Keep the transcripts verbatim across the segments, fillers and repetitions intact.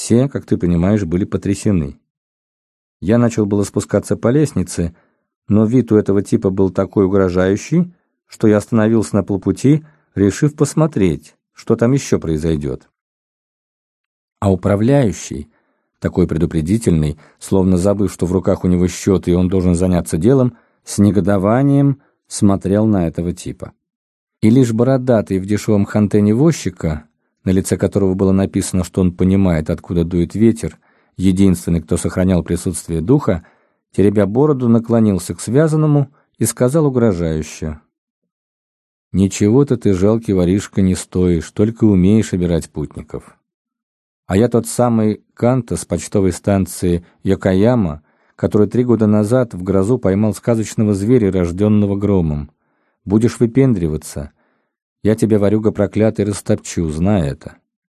Все, как ты понимаешь, были потрясены. Я начал было спускаться по лестнице, но вид у этого типа был такой угрожающий, что я остановился на полпути, решив посмотреть, что там еще произойдет. А управляющий, такой предупредительный, словно забыв, что в руках у него счет и он должен заняться делом, с негодованием смотрел на этого типа. И лишь бородатый в дешевом хантене возчика, на лице которого было написано, что он понимает, откуда дует ветер, единственный, кто сохранял присутствие духа, теребя бороду, наклонился к связанному и сказал угрожающе: «Ничего-то ты, жалкий воришка, не стоишь, только умеешь обирать путников. А я тот самый Канта с почтовой станции Йокаяма, который три года назад в грозу поймал сказочного зверя, рожденного громом. Будешь выпендриваться, я тебя, ворюга проклятый, растопчу, знай это».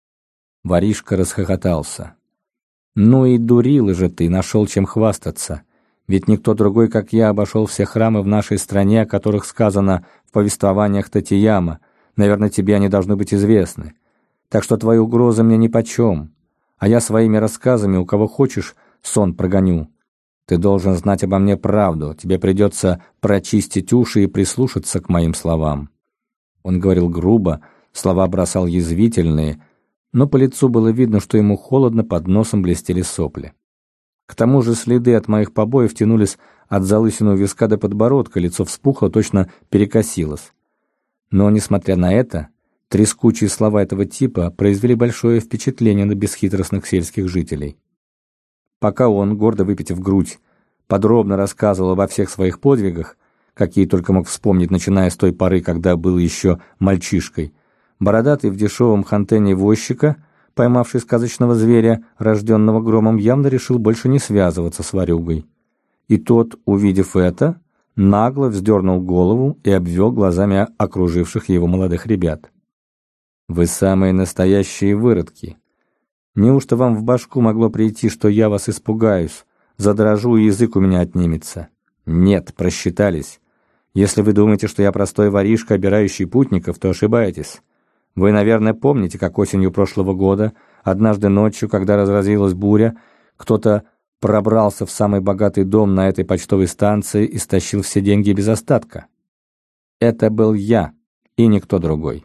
Воришка расхохотался. «Ну и дурила же ты, нашел чем хвастаться. Ведь никто другой, как я, обошел все храмы в нашей стране, о которых сказано в повествованиях Татияма. Наверное, тебе они должны быть известны. Так что твои угрозы мне нипочем, а я своими рассказами у кого хочешь сон прогоню. Ты должен знать обо мне правду, тебе придется прочистить уши и прислушаться к моим словам». Он говорил грубо, слова бросал язвительные, но по лицу было видно, что ему холодно, под носом блестели сопли. К тому же следы от моих побоев тянулись от залысины у виска до подбородка, лицо вспухло, точно перекосилось. Но, несмотря на это, трескучие слова этого типа произвели большое впечатление на бесхитростных сельских жителей. Пока он, гордо выпитив грудь, подробно рассказывал обо всех своих подвигах, какие только мог вспомнить, начиная с той поры, когда был еще мальчишкой, бородатый в дешевом хантене возчика, поймавший сказочного зверя, рожденного громом, явно решил больше не связываться с ворюгой. И тот, увидев это, нагло вздернул голову и обвел глазами окруживших его молодых ребят. «Вы самые настоящие выродки. Неужто вам в башку могло прийти, что я вас испугаюсь, задрожу и язык у меня отнимется? Нет, просчитались. Если вы думаете, что я простой воришка, обирающий путников, то ошибаетесь. Вы, наверное, помните, как осенью прошлого года, однажды ночью, когда разразилась буря, кто-то пробрался в самый богатый дом на этой почтовой станции и стащил все деньги без остатка. Это был я и никто другой».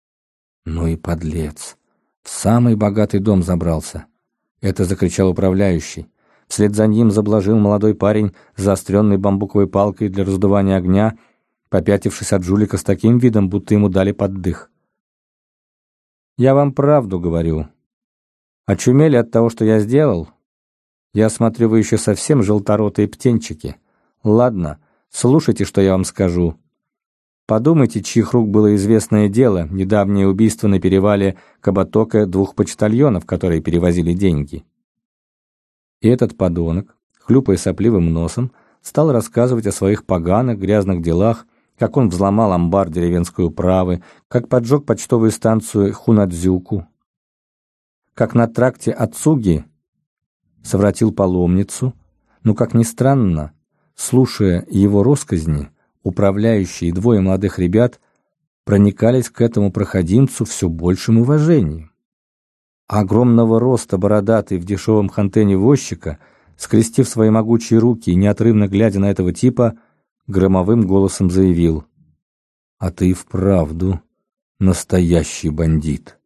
«Ну и подлец! В самый богатый дом забрался!» — это закричал управляющий. Вслед за ним заблажил молодой парень с заостренной бамбуковой палкой для раздувания огня, попятившись от жулика с таким видом, будто ему дали поддых. «Я вам правду говорю. Очумели от того, что я сделал? Я смотрю, вы еще совсем желторотые птенчики. Ладно, слушайте, что я вам скажу. Подумайте, чьих рук было известное дело, недавнее убийство на перевале Кабатока двух почтальонов, которые перевозили деньги». И этот подонок, хлюпая сопливым носом, стал рассказывать о своих поганых, грязных делах, как он взломал амбар деревенской управы, как поджег почтовую станцию Хунадзюку, как на тракте Ацуги совратил паломницу, но, как ни странно, слушая его россказни, управляющие и двое молодых ребят проникались к этому проходимцу все большим уважением. Огромного роста бородатый в дешевом хантене возчика, скрестив свои могучие руки и неотрывно глядя на этого типа, громовым голосом заявил: «А ты и вправду настоящий бандит».